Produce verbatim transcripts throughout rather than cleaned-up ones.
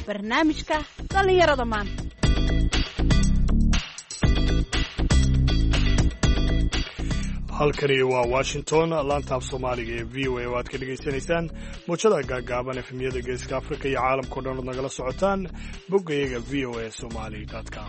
barnaamijka dhallinyarada maanta. halkani waa Washington, laanta af Soomaaliga ee V O A oo aad ka dhageysanaysaan muujada gaagaaban efemiyada Geeska Afrika iyo caalamka oo dhan oo nagala socotaan boggayaga v o a somali dot com.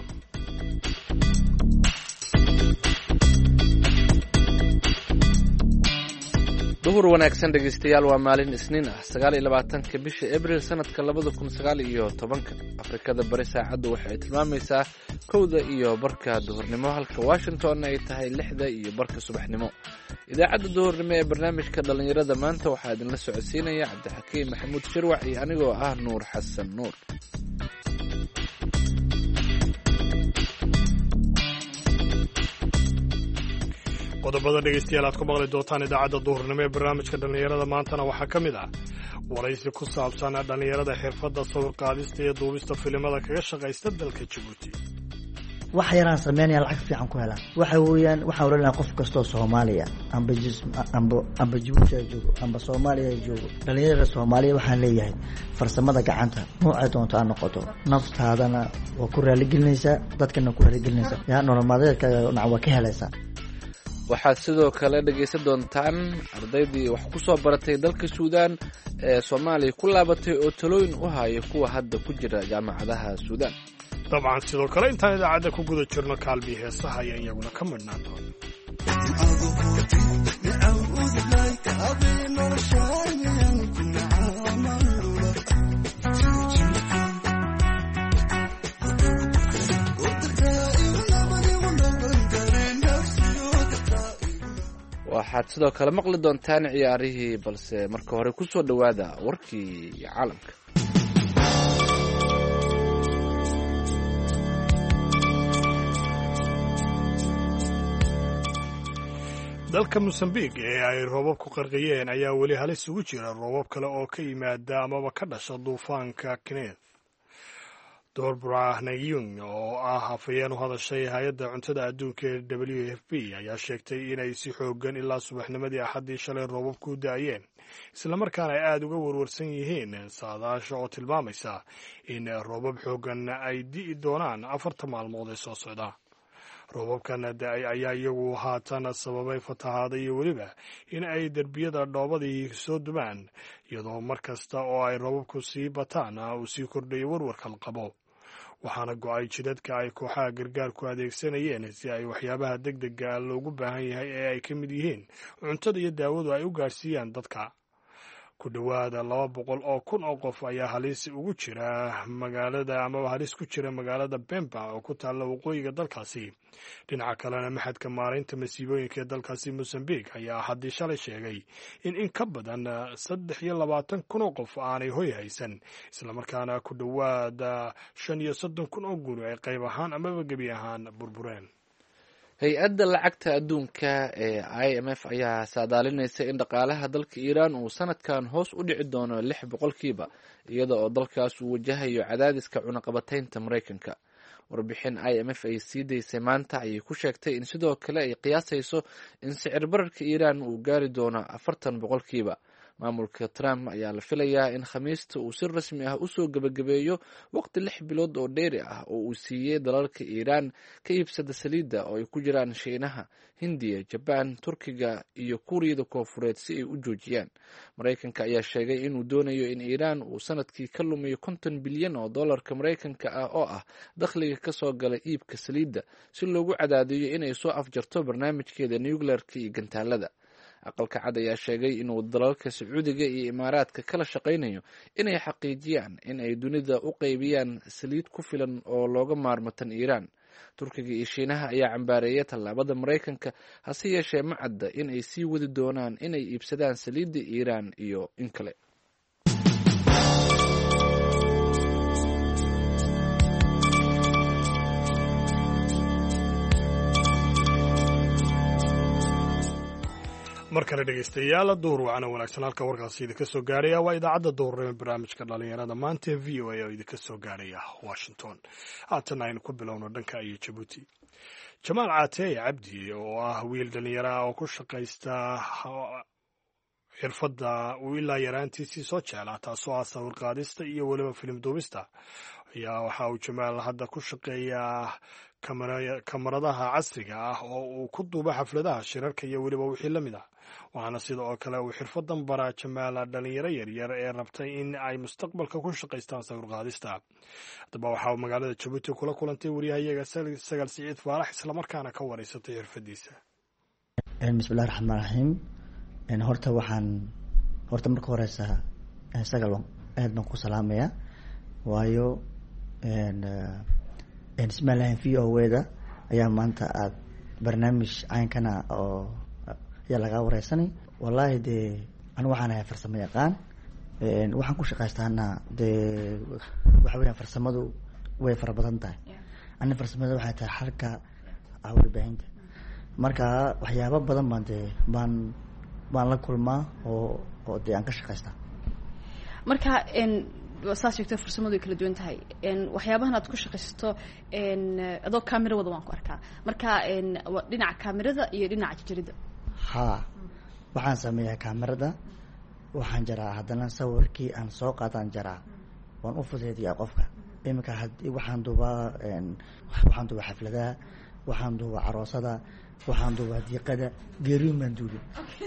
duhur wanaagsan dhegeystayaal, waa maalin isniin ah sagaal iyo labaatanka bisha abriil sanadka labada kun sagaal iyo tobanka. afrikada bari saacaddu waxay tilmaamaysaa kowda iyo barka duhurnimo, halka washington ay tahay lixda iyo barka subaxnimo. idaacadda duhurnimo ee barnaamijka dhallinyarada maanta waxaa idinla socodsiinaya cabdixakiim maxamuud shirwac iyo anigoo ah nuur xasan nuur. qodobada dhegeystayaal aad ku maqli doontaan idaacadda duhurnimo ee barnaamijka dhallinyarada maantana waxaa ka mid ah waraysi ku saabsan dhallinyarada xirfadda sawir qaadista iyo duubista filimada kaga shaqaysta dalka Jabuuti. wax yaraan sameynaya lacag fiican ku helaan waxa weeyaan waxaan oranaa qof kastoo Soomaaliya amba jism amba amba Jabuuti joogo amba Soomaaliya joogo dhalinyarada Soomaaliya waxaan leeyahay farsamada gacanta nooca doonto aan noqoto naftaadana waa ku raali gelinaysaa dadkana ku raali gelinaysaa yaa nolomadeedka waa ka helaysaa. waxaad sidoo kale dhegaysan doontaan ardaydii wax ku soo baratay dalka Suudaan ee Soomaaliya ku laabatay oo talooyin u haya kuwa hadda ku jira jaamacadaha Suudaan. dabcan sidoo kale intaan idaacadda ku guda jirno kaalmii heesaha ayaan iyaguna ka midhnaan doona. waxaad sidoo kale maqli doontaan ciyaarihii, balse marka hore ku soo dhowaada warkii caalamka. dalka Mozambique ee ay roobab ku qarqiyeen ayaa weli halis ugu jira roobab kale oo ka yimaada amaba ka dhasha duufaanka Kenneth. Dorbra Nayung oo ah hafayeen u hadashay hay-adda cuntada adduunka ee W F P ayaa sheegtay inay si xoogan ilaa subaxnimadii axaddii shalay roobab ku daayeen, islamarkaana ay aada uga warwarsan yihiin saadaasha oo tilmaamaysa in roobab xoogan ay di'i doonaan afarta maalmood ee soo socda. roobabkan da-ay ayaa iyagu haatan sababay fatahaada iyo weliba in ay derbiyada dhoobadii soo dumaan, iyadoo mar kasta oo ay roobabku sii bataan uu sii kordhayo warwarka la qabo. waxaana go-ay jidadka ay kooxaha gargaarku adeegsanayeen si ay waxyaabaha deg dega loogu baahan yahay ee ay ka mid yihiin cuntada iyo daawadu ay u gaadhsiiyaan dadka. ku dhowaada laba boqol oo kun oo qof ayaa halis ugu jira magaalada amaba halis ku jira magaalada Pemba oo ku taalla waqooyiga dalkaasi. dhinaca kalena maxadka maaraynta masiibooyinka ee dalkaasi Mozambique ayaa haddii shalay sheegay in in ka badan saddex iyo labaatan kun oo qof aanay hoy haysan, islamarkaana ku dhowaada shan iyo soddon kun oo guri ay qayb ahaan amaba gebi ahaan burbureen. hay-adda lacagta adduunka ee I M F ayaa saadaalinaysa in dhaqaalaha dalka Iiraan uu sanadkan hoos u dhici doono lix boqolkiiba, iyada oo dalkaas uu wajahayo cadaadiska cunaqabataynta Maraykanka. warbixin I M F ay sii daysay maanta ayay ku sheegtay in sidoo kale ay qiyaasayso in sicir bararka Iiraan uu gaari doono afartan boqolkiiba. maamulka Trump ayaa la filayaa in khamiista uu si rasmi ah usoo gebagabeeyo waqti lix bilood oo dheeri ah oo uu siiyey dalalka Iiraan ka iibsada saliidda oo ay ku jiraan Shiinaha, Hindiya, Jabaan, Turkiga iyo Kuuriyada Koonfureed si ay u joojiyaan. Maraykanka ayaa sheegay inuu doonayo in Iiraan uu sanadkii ka lumiyo konton bilyan oo dollarka Maraykanka ah oo ah dakhliga ka soo gala iibka saliidda, si loogu cadaadiyo inay soo afjarto barnaamijkeeda nuclearka iyo gantaalada. aqalka cad ayaa sheegay inuu dalalka Sacuudiga iyo Imaaraadka kala shaqaynayo inay xaqiijiyaan in ay dunida u qaybiyaan saliid ku filan oo looga maarmo tan Iiraan. Turkiga iyo Shiinaha ayaa cambaareeyay tallaabada Maraykanka, hase yeeshee ma cadda in ay sii wadi doonaan inay iibsadaan saliidda Iiraan iyo in kale. mar kale dhegeystayaal duhur wacana wanaagsan. halka warkaasi idinka soo gaaraya waa idaacadda duhurnimo barnaamijka dhallinyarada maanta ee V O A oo idinka soo gaaraya Washington. haatan aynu ku bilowno dhanka iyo Jabuuti. Jamaal Caatee Cabdi oo ah wiil dhalinyaro ah oo ku shaqaysta xirfadda uu ilaa yaraantiisii soo jeclaa taasoo ah sawir qaadista iyo weliba filim duubista ayaa waxa uu Jamaal hadda ku shaqeeyaa kamaradaha casriga ah oo uu ku duubo xafladaha shirarka iyo weliba wixii la mid ah waxaana sidoo kale uu xirfadan baraa Jamaal dhalinyaro yaryar ee rabtay in ay mustaqbalka ku shaqaystaan sawir qaadista haddaba waxa uu magaalada Jabuuti kula kulantay wariyahayaga Sagaal Siciid Faarax isla markaana ka wareysatay xirfadiisa. bismillaahir rahmaanir rahiim in horta waxaan horta marka horeysa Sagaal aad baan ku salaamayaa waayo in in ismaalaan v o wada ayaa maanta aad barnaamij caynkana oo ya laga wareysanay wallahi de anu waxaan ahay farsamo yaqaan een waxaan ku shaqaystaana de waxa weeyaan farsamadu way fara badan tahay ana farsamada waxay tahay halka awal baahinta marka waxyaabo badan baan de baan baan la kulmaa oo oo de aan ka shaqaystaa marka in saas sheegtay farsamadu kala duwan tahay in waxyaabahan aad ku shaqaysto in adoo camera wada waan ku arkaa marka in dhinaca kamerada iyo dhinaca jirida ha waxaan sameeyaa kamerada waxaan jaraa haddana sawirkii aan soo qaadan jaraa waan u fudeediyaa qofka imika hadii waxaan duubaa een waxaan duubaa xafladaha waxaan duubaa aroosada waxaan duubaa diiqada geeriin baan duubay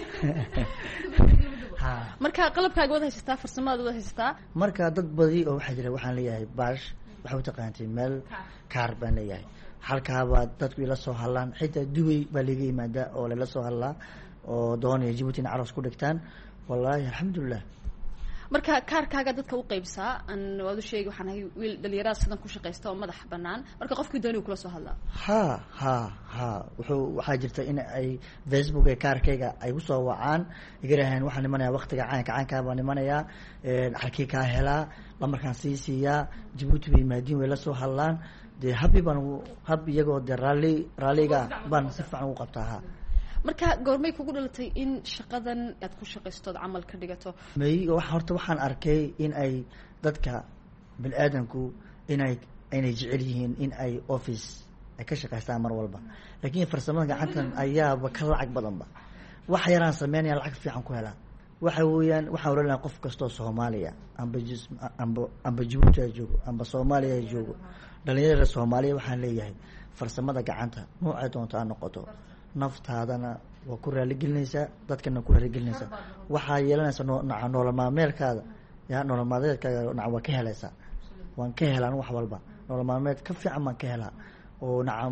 ha marka qalabkaaga wada haystaa farsamada wada haystaa marka dad badi oo waxa jira waxaan leeyahay baash waxa uu taqaantay meel kaar baan leeyahay halkaaba dadku ila soo halaan xitaa Dubai baa laga yimaada oo la soo halaa oo doonaya Djibouti in aroos ku dhigtaan wallahi alxamdulillah marka kaarkaaga dadka u qaybsaa aan wada sheegay waxaan ahay wiil dhalinyarada sidan ku shaqeysta oo madax banaan marka qofkii doonay kula soo hadlaa ha ha ha wuxuu waxa jirta in ay Facebook ee kaarkayga ay u soo wacaan igarahan waxaan nimanaya waqtiga caanka caanka baan nimanaya ee halkii ka helaa lamarkaan sii siiya Djibouti bay maadin way la soo hadlaan de happy baan hab iyagoo de rally rallyga baan si fiican u qabtaa marka goormay kugu dhalatay in shaqadan aad ku shaqaysto amal ka dhigato may wax horta waxaan arkay in ay dadka bil aadanku in ay inay jecel yihiin in ay office ay ka shaqaystaan mar walba laakiin farsamada gacantan ayaa ka lacag badan ba wax yaraan sameynaya lacag fiican ku helaa waxa weeyaan waxa oranaa qof kasto Soomaaliya amba amba amba Djibouti joogo amba Soomaaliya joogo dhalinyarada Soomaaliya waxaan leeyahay farsamada gacanta nooca doonta aan noqoto naftaadana waa ku raali gelinaysa dadkana ku raali gelinaysa waxa yeelanaysa nooca nolol maalmeedkaada ya nolol maalmeedkaaga nooca waa ka helaysa waan ka helaan wax walba nolol maalmeed ka fiican ma ka helaa oo nacam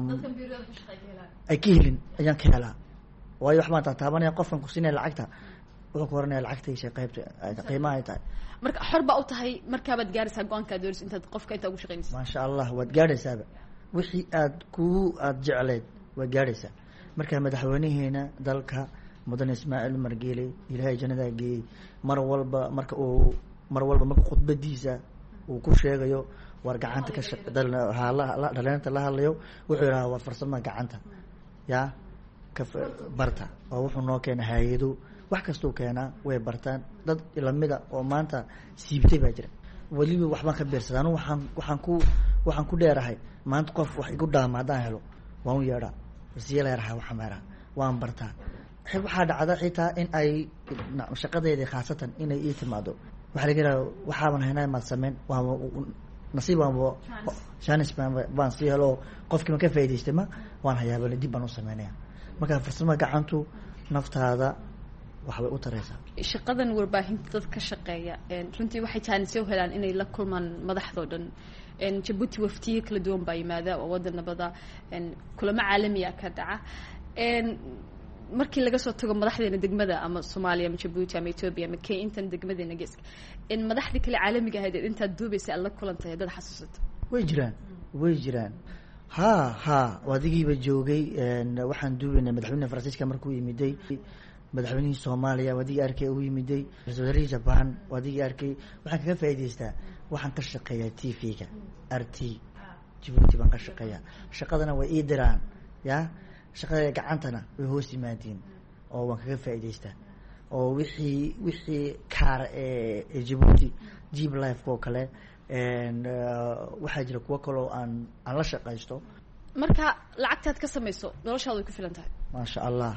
ay ka helin ayaan ka helaa waayo wax ma taabanaya qofkan ku siinay lacagta wuxuu koranaya lacagtiisa qaybta qiimaha ay tahay marka xorba u tahay marka baad gaaraysaa go'aanka dooris inta qofka inta ugu shaqeynaysa ma sha Allah waad gaaraysaa wixii aad ku aad jecleed waad gaaraysaa marka madaxweynaheena dalka mudan Ismaaciil Margeele ilaahay jannada geey mar walba marka uu mar walba marka khudbadiisa uu ku sheegayo war gacanta ka shaqadal hala dhaleenta la hadlayo wuxuu yiraahdaa war farsamada gacanta ya ka barta oo wuxuu noo keenay hay'ado wax kasto keena way bartaan dad ilamida oo maanta siibtay baa jira waliba waxba ka beersadaan waxaan waxaan ku waxaan ku dheerahay maanta qof wax igu dhaamaadaan helo waan u yeedhaa wasiila yaraha waxa meera waan bartaa xib waxa dhacda xitaa in ay shaqadeeda khaasatan in ay timaado waxa laga yaraa waxa aan haynaa ma sameyn waa nasiib aan chance baan si helo qofkii ma ka faa'iideystay ma waan hayaabay dib baan u sameynaa marka farsamada gacantu naftaada waxbay u taraysaa shaqadan warbaahinta dad ka shaqeeya runtii waxay jaanisyo helaan inay la kulmaan madaxdoodan in Djibouti waftiye kala duwan baa yimaada oo wadanabada in kulamo caalami ah ka dhaca in markii laga soo tago madaxdeena degmada ama Soomaaliya ama Djibouti ama Ethiopia ama Kenya intan degmadeena geeska in madaxdii kale caalamiga ahayd inta duubaysa alla kulantay dad xasuusato way jiraan way jiraan ha ha wadigiiba joogay waxaan duubaynay madaxweynaha Faransiiska markuu yimiday madaxweynihii Soomaaliya wadii arkay uu yimiday rasuulka Japan wadii arkay waxaan ka faa'iideystaa waxaan ka shaqeeyaa T V-ga R T Djibouti baan ka shaqeeyaa shaqadana way ii diraan ya shaqada gacantana way hoos yimaadeen oo waan kaga faa'iideystaa oo wixii wixii kaar ee Djibouti Jib Life ko kale and waxa jira kuwa kale oo aan aan la shaqeysto marka lacagtaad ka sameeyso noloshaadu ku filan tahay ma sha Allah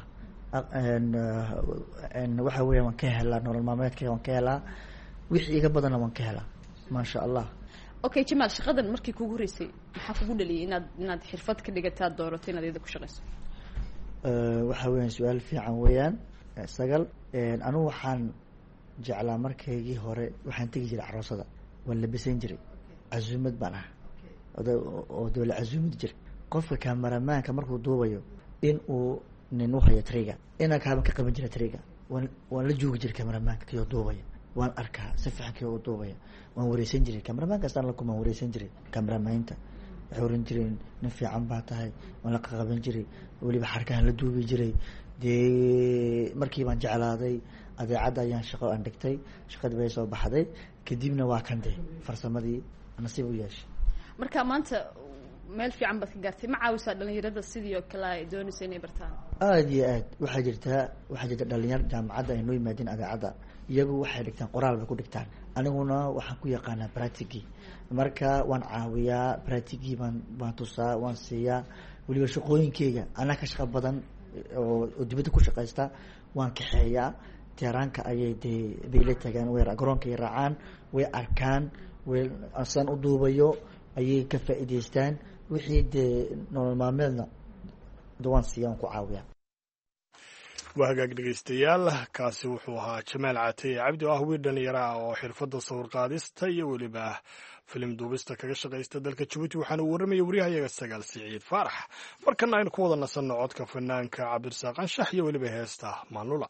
waxa weya waan ka helaa nolol maalmeedkayga waan ka helaa wixii iga badanna waan ka helaa maasha allah. okay Jamaal, shaqadan markii kugu horeysay maxaa kugu dhaliyay inaad inaad xirfad ka dhigataa doorato inaad iyada ku shaqeyso? waxa weeyaan su-aal fiican weeyaan sagal. anigu waxaan jeclaa markaygii hore waxaan tegi jiray caroosada, waan labisan jiray, casuumad baan ah oo doola casuumad jiray. qofka kamaramaanka markuu duubayo in uu nin u hayo triga inaan kaaban ka qaban jiray triga, waan waan la joogi jiray kamaramaanka kiyoo duubaya, waan arkaa si fiican kiyoo duubaya, waan wareysan jiray kamaramaanka astaan la kuma wareysan jiray kamaramaynta. waxay oran jireen nin fiican baa tahay, waan la qaban jiray, weliba xarkahan la duubi jiray. dee markii baan jeclaaday adeecadda ayaan shaqo aan dhigtay, shaqadii bay soo baxday, kadibna waa kan dee farsamadii nasiib u yeeshay. marka maanta meel fiican baad ka gaartay, ma caawisaa dhalinyarada sidii oo kale ay doonaysa inay bartaan? aada iyo aad waxaa jirtaa waxaa jirta dhalinyar jaamacadda ay noo yimaadeen adeecadda, iyagu waxay dhigtaan qoraal bay ku dhigtaan, aniguna waxaan ku yaqaanaa practigi. marka waan caawiyaa, practigi baan baan tusaa, waan siiyaa. weliba shaqooyinkeyga anaa ka shaqo badan oo oo dibadda ku shaqaysta waan kaxeeyaa. teeraanka ayay dee bayla tagaan, way garoonkay raacaan, way arkaan, way asaan u duubayo ayay ka faa'iidaystaan. wixii dee nolol maalmeedna waan siiya, waan ku caawiyaa. waa hagaag dhegeystayaal, kaasi wuxuu ahaa Jamaal Caateye Cabdi oo ah wiil dhalinyaro ah oo xirfadda sawir qaadista iyo weliba filim duubista kaga shaqaysta dalka Jabuuti. waxaana uu warramaya wariyahayaga Sagaal Siciid Faarax. markana aynu ku wada nasanno codka fanaanka Cabdirasaaq Anshax iyo weliba heesta Maalula.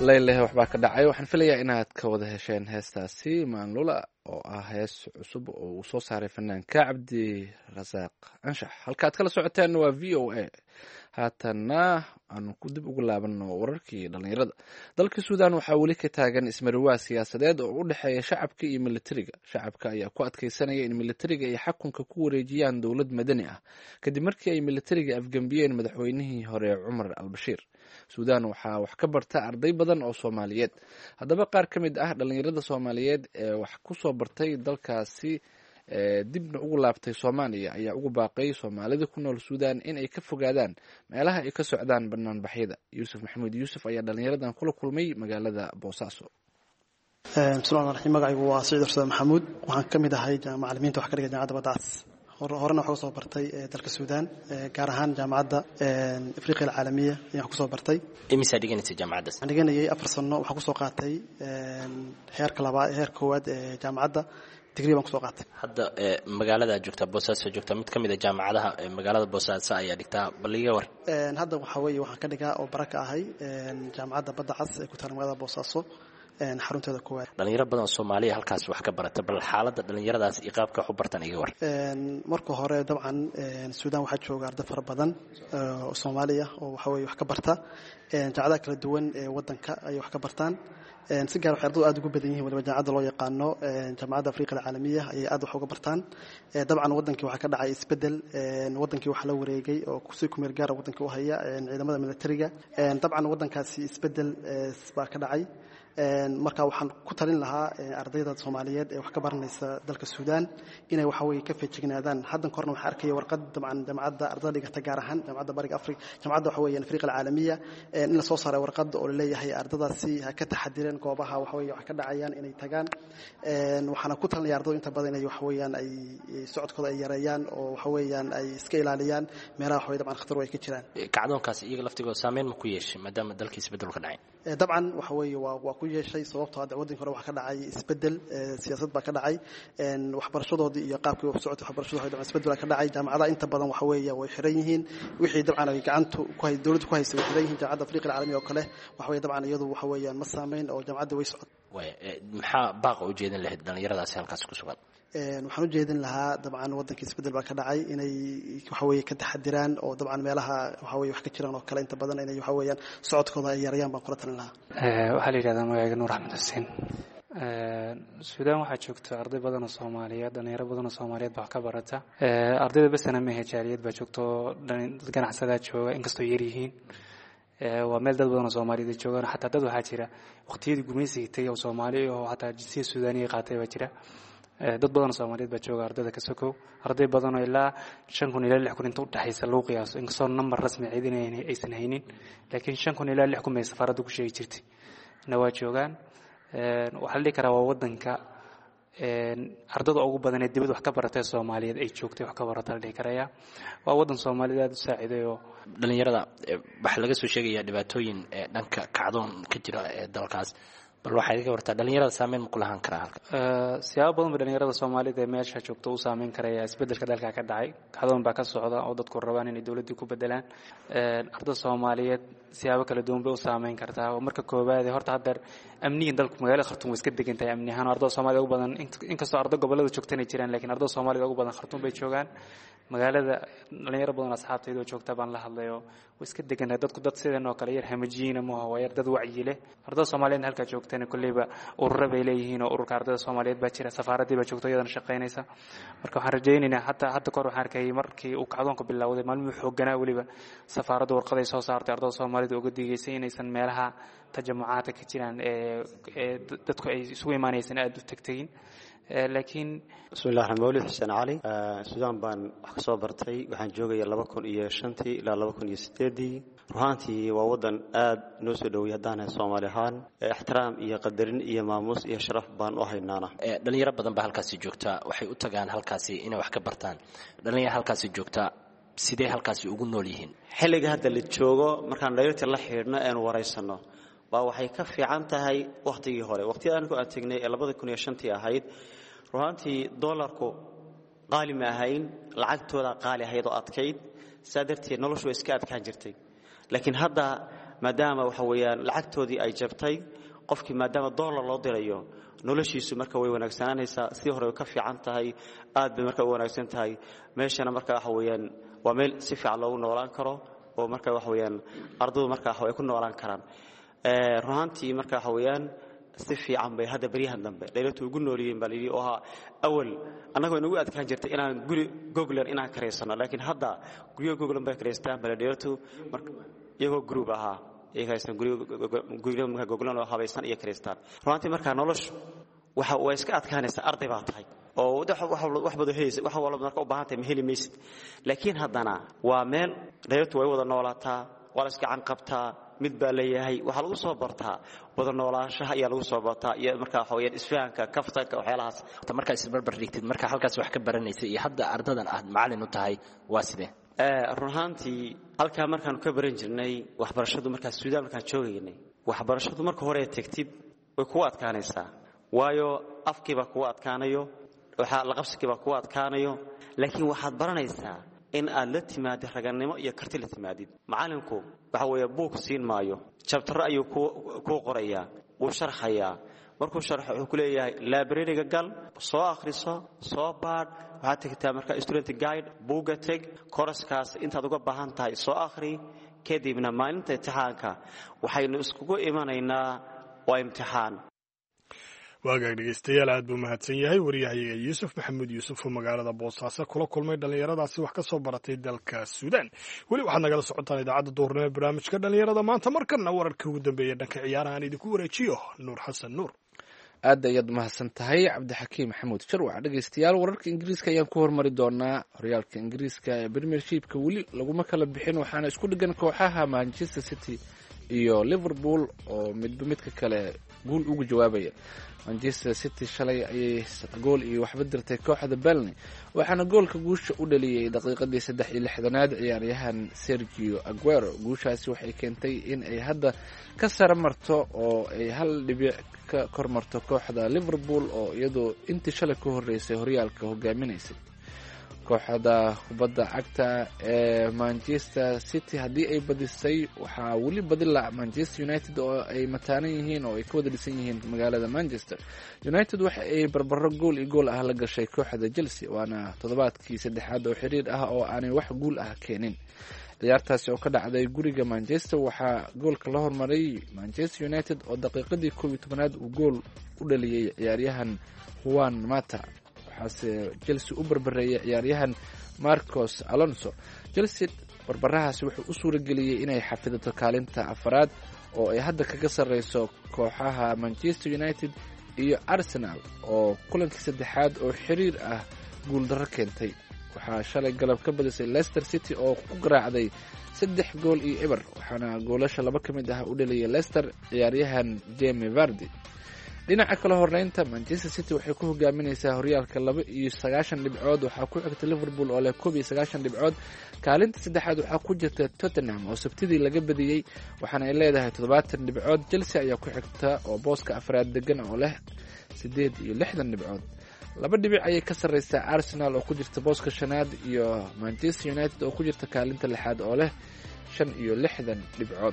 allayleh waxbaa ka dhacay. waxaan filayaa inaad ka wada hesheen heestaasi maanlula oo ah hees cusub oo uu soo saaray fanaanka cabdi rasaaq anshax. halkaaad kala socoteen waa v o a. haatanna aanu ku dib ugu laabano wararkii dhalinyarada. dalka suudaan waxaa weli ka taagan ismariwaa siyaasadeed oo u dhexeeya shacabka iyo militariga. shacabka ayaa ku adkeysanaya in militariga ay xakunka ku wareejiyaan dowlad madani ah kadib markii ay militariga afgembiyeen madaxweynihii hore cumar albashiir. suudaan waxaa wax ka barta arday badan oo soomaaliyeed. haddaba qaar ka mid ah dhalinyarada soomaaliyeed ee wax ku soo bartay dalkaasi dibna ugu laabtay soomaaliya ayaa ugu baaqay soomaalida ku nool suudaan in ay ka fogaadaan meelaha ay ka socdaan banaanbaxyada. yuusuf maxamuud yuusuf ayaa dhalinyaradan kula kulmay magaalada boosaaso. bismillahi raxmaan magacaygu waa Saciid Rasaaq Maxamuud. waxaan ka mid ahay macallimiinta wax ka dhiga jaamacadda Badacas. horena waxaan kusoo bartay dalka suudaan gaar ahaan jaamacadda afriqiya alcaalamiya ayaan kusoo bartay. imisa dhiganaysa jaamacaddaas? waxaan dhiganayay afar sano. waxaan kusoo qaatay heerka labaad heer koowaad ee jaamacadda digrii baan kusoo qaatay. hadda magaalada joogta boosaaso joogta mid ka mid ah jaamacadaha magaalada boosaaso ayaa dhigtaa baliga war. hadda waxa weeye waxaan ka dhigaa oo baraka ahay jaamacadda Badacas ee ku taal magaalada boosaaso xarunteeda koowaad. dhalinyaro badan oo Soomaaliya halkaas wax ka barata bal xaaladda dhalinyaradaas iyo qaabka wax u bartaan iga war. marka hore dabcan Suudaan waxaa jooga arday fara badan oo Soomaaliya oo waxa weeye wax ka barta jaamacadaha kala duwan ee wadanka ay wax ka bartaan. si gaar ah waxay ardaydu aad ugu badan yihiin waliba jaamacadda loo yaqaano jaamacadda afriqiya alcaalamiya ayay aad wax uga bartaan. dabcan wadankii waxaa ka dhacay isbedel. wadankii waxaa la wareegay oo kusii ku meel gaar ah wadankii u haya ciidamada militariga. dabcan wadankaasi isbedel baa ka dhacay. marka waxaan ku talin lahaa ardayda Soomaaliyeed ee wax ka baranaysa dalka Suudaan inay waxa weeye ka feejignaadaan. haddan korna waxaan arkay warqad dabcan jaamacadda ardayda dhigata gaar ahaan jaamacadda bariga Afrika jaamacadda waxa weeye afriqiya alcaalamiya in la soo saaray warqad oo leeyahay ardaydaasi ha ka taxadireen goobaha waxa weeye wax ka dhacayaan inay tagaan. waxaana ku talinayaa ardayda inta badan inay waxa weeyaan ay socodkooda ay yareeyaan oo waxa weeyaan ay iska ilaaliyaan meelaha waxa weeye dabcan khatar ay ka jiraan. kacdoonkaas iyaga laftigooda saameyn ma ku yeeshay maadaama dalkiisa isbedel ka dhacay? dabcan waxa weeye waa waa ku yeeshay sababtoo ah wadanka hore waxa ka dhacay isbedel siyaasad baa ka dhacay waxbarashadoodii iyo qaabkii u socodka waxbarashadooda isbedel ka dhacay. jaamacadaha inta badan waxa weeye way xiran yihiin wixii dabcan ay gacantu ku hay dawladdu ku haysay xiran yihiin. jaamacadda afriqiya alcaalamiya oo kale waxa weeye dabcan iyadu waxa weeyaan ma saameyn oo jaamacadda way socod. way maxaa baaq u jeedin lahayd dhalinyaradaas halkaas ku sugan? waxaan u jeedin lahaa dabcan wadankii isbedel baa ka dhacay inay waxa weeye ka taxadiraan oo dabcan meelaha waxa weeye wax ka jiraan oo kale inta badan inay waxa weeyaan socodkooda ay yareeyaan baan kula talin lahaa. waxaa la yidhahdaa magacayga Nuur Axmed Xuseen. Suudaan waxaa joogta arday badan oo Soomaaliyeed dhalinyaro badan oo Soomaaliyeed baa wax ka barata. ardayda basana ma hejaariyad baa joogto dad ganacsatada jooga inkastoo yar yihiin. waa meel dad badan oo Soomaaliyeed joogaan xataa dad waxaa jira waqtiyadii gumeysiga tagay oo Soomaali oo xataa jinsiyad Suudaaniga qaatay baa jira. dad badan oo Soomaaliyeed baa jooga ardayda ka sokow arday badan oo ilaa shan kun ilaa lix kun inta u dhaxaysa lagu qiyaaso inkastoo number rasmi ciidanayna aysan haynin laakiin shan kun ilaa lix kun bay safaaraddu ku sheegi jirtay na waa joogaan. waxaa la dhihi karaa waa wadanka ardada ugu badan ee dibadda wax ka baratay Soomaaliyeed ay joogtay wax ka barata la dhihi karaya. waa wadan Soomaaliyeed aad u saaciday oo dhalinyarada waxa laga soo sheegayaa dhibaatooyin dhanka kacdoon ka jira ee dalkaas bal waxay iga wartaa dhalinyarada saameyn ma ku lahaan karaa halka? siyaabo badan ba dhalinyarada Soomaaliyeed ee meesha joogta u saameyn karaya isbedelka dalka ka dhacay. kacdoon baa ka socda oo dadku rabaan inay dawladdu ku bedelaan. ardada Soomaaliyeed siyaabo kala duwan bay u saameyn kartaa. marka koobaad horta hadda amniga dalku magaalada Khartoum way iska degan tahay amni ahaan ardada Soomaaliyeed ugu badan inkastoo ardada gobolada joogtana jiraan laakiin ardada Soomaaliyeed ugu badan Khartoum bay joogaan. magaalada dhalinyaro badan asxaabtayda oo joogta baan la hadlayo way iska degan tahay dadku dad sideen oo kale yar hamajiina ma aha waa yar dad wacyi leh. ardada Soomaaliyeed halka joogtana kulliba ururo bay leeyihiin oo ururka ardada Soomaaliyeed baa jira safaaradii baa joogto iyadana shaqeynaysa. marka waxaan rajaynaynaa hatta hadda kor waxaan arkay markii uu kacdoonku bilowday maalmo xooganaa waliba safaaradda warqad ay soo saartay ardada Soomaaliyeed uga digaysay inaysan meelaha tajamucaadka ka jiraan ee dadku ay isugu imaanaysan aad u tagtagin. laakiin bismillahi rahmaani rahiim xuseen cali Suudaan baan wax ka soo bartay waxaan joogay laba kun iyo shantii ilaa laba kun iyo sideedii. ruuxaantii waa wadan aad noo soo dhaweeyay haddaan Soomaali ahaan ixtiraam iyo qadarin iyo maamuus iyo sharaf baan u haynaana. dhalinyaro badan baa halkaas joogta waxay u tagaan halkaas inay wax ka bartaan. dhalinyaro halkaas joogta sidee halkaas ugu nool yihiin? xilliga hadda la joogo markaan dhalinyarta la xiriirno aan wareysano baa waxay ka fiican tahay waqtigii hore waqtiyada aan ku tagnay ee laba kun iyo shantii ahayd. ruuxaantii dollarku qaali ma ahayn lacagtooda qaali ahayd oo adkayd saadartii noloshu iska adkaan jirtay laakiin hadda maadaama waxa weeyaan lacagtoodii ay jabtay qofkii maadaama dollar loo dirayo noloshiisu marka way wanaagsananaysaa sidii hore ka fiican tahay aad bay marka u wanaagsan tahay meeshana marka waxa weeyaan waa meel si fiican loogu noolaan karo oo marka waxa weeyaan ardaydu marka ay ku noolaan karaan ee ruhantii marka waxa weeyaan si fiican bay hadda bariyahan dambe dheerato ugu nooliyeen balidi oo awal anagoo inagu adkaan jirtay inaan guri Google inaan kareysano laakiin hadda guriga Google bay kareystaan bal dheerato marka iyagoo group ahaa iyaga aysan guriga guriga Google oo habaysan iyo kareystaan ruhantii marka noloshu waxa way iska adkaanaysaa arday baa tahay oo wax bado heeyay waxa walba marka u baahan tahay maheli maysid laakiin haddana waa meel dheerato way wada noolaataa wala iska can qabtaa mid baa leeyahay waxa lagu soo bartaa wada noolaanshaha ayaa lagu soo bartaa iyo marka waxa weeyaan isfahanka kaftanka waxyaalahaas marka isbarbar dhigtid marka halkaas wax ka baranaysa iyo hadda ardadan aad macallin u tahay waa sidee ee ruhantii halka markaan ka baran jirnay waxbarashadu marka Suudaan markaan joogaynay waxbarashadu marka hore tagtid way ku adkaanaysaa waayo afkiiba ku adkaanayo waxa la qabsigiiba ku adkaanayo laakiin waxaad baranaysaa in aad la timaado raganimo iyo karti la timaadid macallinku waxa weeye buug siin maayo chapter ayuu ku qorayaa uu sharxayaa markuu sharxo wuxuu ku leeyahay library-ga gal soo akhriso soo baad waxa tagtaa marka student guide buuga tag course-kaas intaad uga baahan tahay soo akhri kadibna maalinta imtixaanka waxaynu iskugu imanaynaa waa imtixaan waagaag dhegeystayaal aad buu mahadsan yahay wariyahayaga yuusuf maxamuud yuusuf oo magaalada boosaaso kula kulmay dhallinyaradaasi wax ka soo baratay dalka Suudaan weli waxaad nagala socotaan idaacadda duurnimo barnaamijka dhallinyarada maanta markana wararka ugu dambeeya dhanka ciyaaraha aan idinku wareejiyo nuur xasan nuur aad ayaad mahadsan tahay cabdixakiim maxamuud sharwac dhegeystayaal wararka ingiriiska ayaan ku hormari doonaa horyaalka ingiriiska ee premiershipka weli laguma kala bixin waxaana isku dhigan kooxaha Manchester City iyo Liverpool oo midba midka kale guul ugu jawaabaya Manchester City shalay ayay gool iyo waxba dirtay kooxda Burnley waxaana goolka guusha u dhaliyay daqiiqadii saddex iyo lixdanaad ciyaaryahan Sergio Aguero guushaasi waxay keentay in ay hadda ka sare marto oo ay hal dhibic ka kormarto kooxda Liverpool oo iyadoo intii shalay ku horeysay horyaalka hogaaminaysay kooxda kubadda cagta ee Manchester City hadii ay badisay waxa wali badila Manchester United oo ay mataanan yihiin oo ay ka wada dhisan yihiin magaalada Manchester United waxa ay barbaro gool iyo gool ah la gashay kooxda Chelsea waana toddobaadkii saddexaad oo xiriir ah oo aanay wax guul ah keenin ciyaartaasi oo ka dhacday guriga Manchester waxa goolka la hormaray Manchester United oo daqiiqadii koob iyo tobanaad uu gool u dhaliyay ciyaaryahan Juan Mata waxaase Chelsea u barbareeyay ciyaaryahan Marcos Alonso Chelsea barbarahaasi wuxuu u suurageliyay inay xafidato kaalinta afraad oo ay hadda kaga sareyso kooxaha Manchester United iyo Arsenal oo kulankii saddexaad oo xiriir ah guul darro keentay waxaa shalay galab ka badisay Leicester City oo ku garaacday saddex gool iyo eber waxaana goolasha laba ka mid ah u dhaliyay Leicester ciyaaryahan Jamie Vardy dhinaca kale horeynta Manchester City waxay ku hogaaminaysaa horyaalka laba iyo sagaashan dhibcood waxaa ku xigta Liverpool oo leh koob iyo sagaashan dhibcood kaalinta saddexaad waxaa ku jirta Tottenham oo sabtidii laga badiyay waxaana ay leedahay toddobaatan dhibcood Chelsea ayaa ku xigta oo booska afraad degan oo leh siddeed iyo lixdan dhibcood laba dhibic ayay ka sareysaa Arsenal oo ku jirta booska shanaad iyo Manchester United oo ku jirta kaalinta lixaad oo leh shan iyo lixdan dhibcood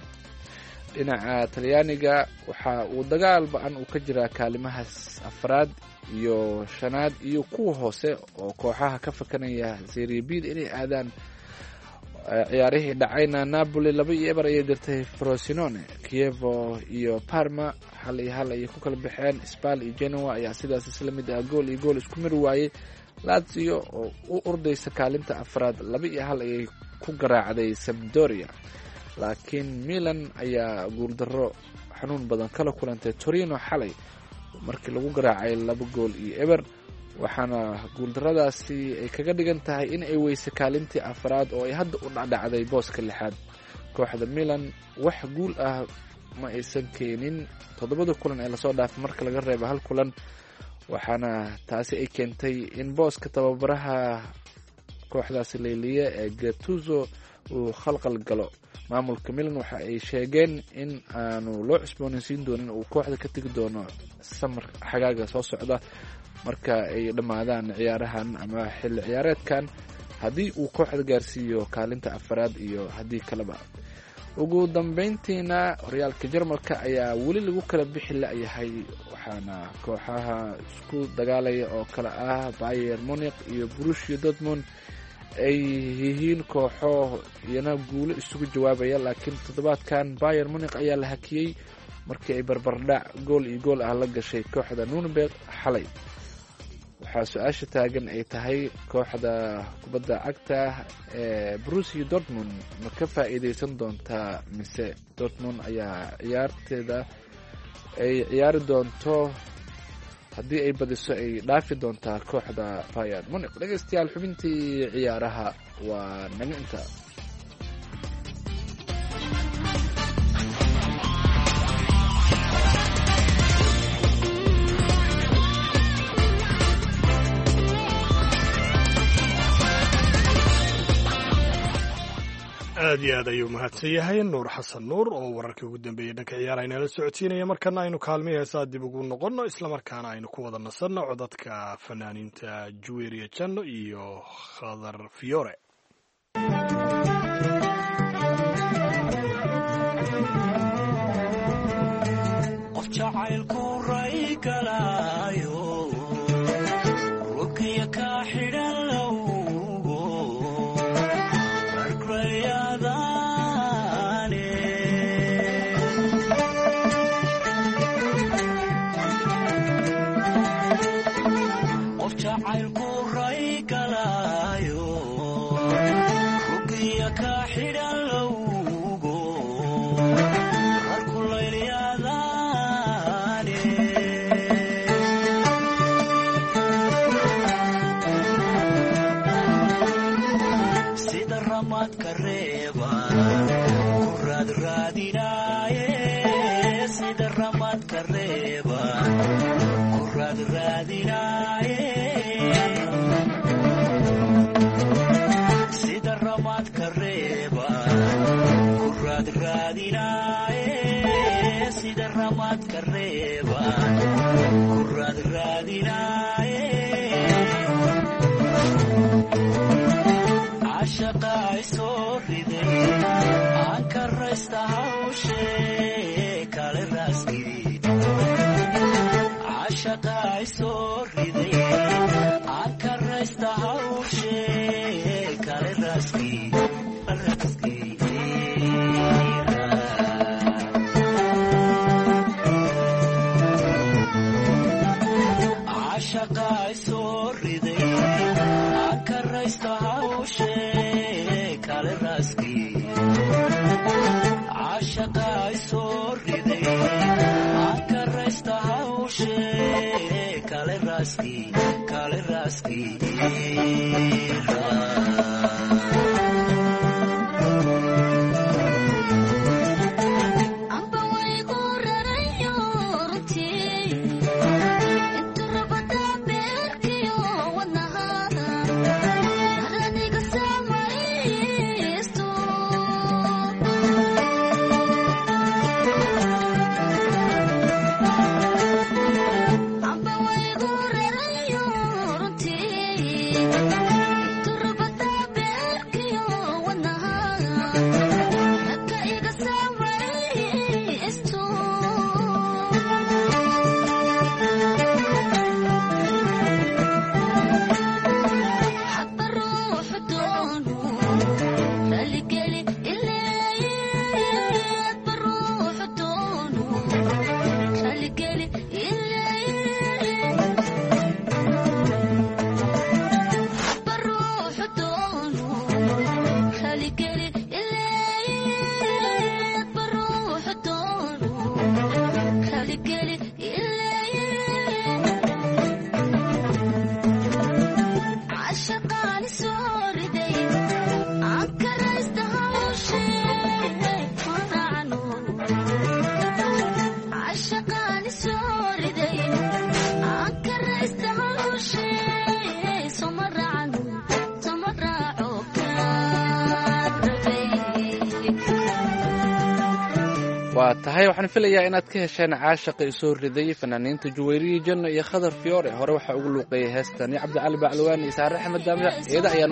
dhinaca Talyaaniga waxa uu dagaal ba'an uu ka jiraa kaalimahaas afraad iyo shanaad iyo kuwa hoose oo kooxaha ka fakanaya Serie B inay aadaan ciyaarihii dhacayna Napoli laba iyo eber ayay dirtay Frosinone Chievo iyo Parma hal iyo hal ay ku kala baxeen Spal iyo Genoa ayaa sidaas isla mid ah gool iyo gool isku mir waayay Lazio oo u ordaysa kaalinta afraad laba iyo hal ayay ku garaacday Sampdoria laakiin Milan ayaa guul darro xanuun badan kala kulantay Torino xalay markii lagu garaacay laba gool iyo eber waxaana guul darradaasi ay kaga dhigan tahay in ay weyse kaalintii afraad oo ay hadda u dhacday booska lixaad kooxda Milan wax guul ah ma aysan keenin toddobada kulan ee lasoo dhaafay marka laga reebo hal kulan waxaana taasi ay keentay in booska tababaraha kooxdaasi leeliye ee Gattuso uu khalqal galo maamulka Milan waxa ay sheegeen in aanu loo cusboonaysiin doonin uu kooxda ka tagi doono samar xagaaga soo socda marka ay dhamaadaan ciyaarahan ama xilli ciyaareedkan haddii uu kooxda gaarsiiyo kaalinta afraad iyo haddii kaleba ugu dambeyntiina horyaalka jarmalka ayaa weli lagu kala bixi la-yahay waxaana kooxaha isku dagaalaya oo kale ah bayer munich iyo brushia dortmund ay yihiin kooxo iyana guulo isugu jawaabaya, laakiin toddobaadkan bayer munich ayaa la hakiyey markii ay barbardhac gool iyo gool ah la gashay kooxda nunberg xalay. waxaa su-aasha taagan ay tahay kooxda kubadda cagta ee brushia dortmund ma ka faa'iideysan doontaa mise dortmund ayaa ciyaarteeda ay ciyaari doonto haddii ay badiso ay dhaafi doontaa kooxda bayer munich. dhegeystayaal xubintii ciyaaraha waa naga intaa. aad iyo aad ayuu mahadsan yahay nuur xasan nuur oo wararkii ugu dambeeyey dhanka ciyaara inala socodsiinaya. markana aynu kaalmihii heesaa dib ugu noqonno, islamarkaana aynu ku wada nasanno codadka fanaaniinta juweriya janno iyo khadar fiyoore. qof jacaylku ray galaayo rukiya ka xidhan lowgo argrayadaane qof jacaylku ray galaayo rukiya ka xidhan lowgo arkulaylyadaane sida ramadka reeba ku raadraadinaaye sida ramadka reeba ku raadraadinaaye sida ramadka reeba ku raadraadinaaye sida ramadka reeba ku raadraadinaaye cashaqa ay soo riday aan ka raysta hawshee kale raaskii cashaqa ay soo riday aan ka raysta hawshee kale raaskii raaskii cashaqa ay soo riday aan ka raysta hawshee kale raaskii cashaqa ay soo riday aan ka raysta hawshee kale raaskii kale raaskii waa tahay waxaan filayaa inaad ka hesheen caashaqa isoo riday fanaaniinta juweriya janno iyo khadar fiyoore. hore waxaa ugu luuqeeyay heestani cabdicali baclawaan iyo saare axmed daamir. iyada ayaan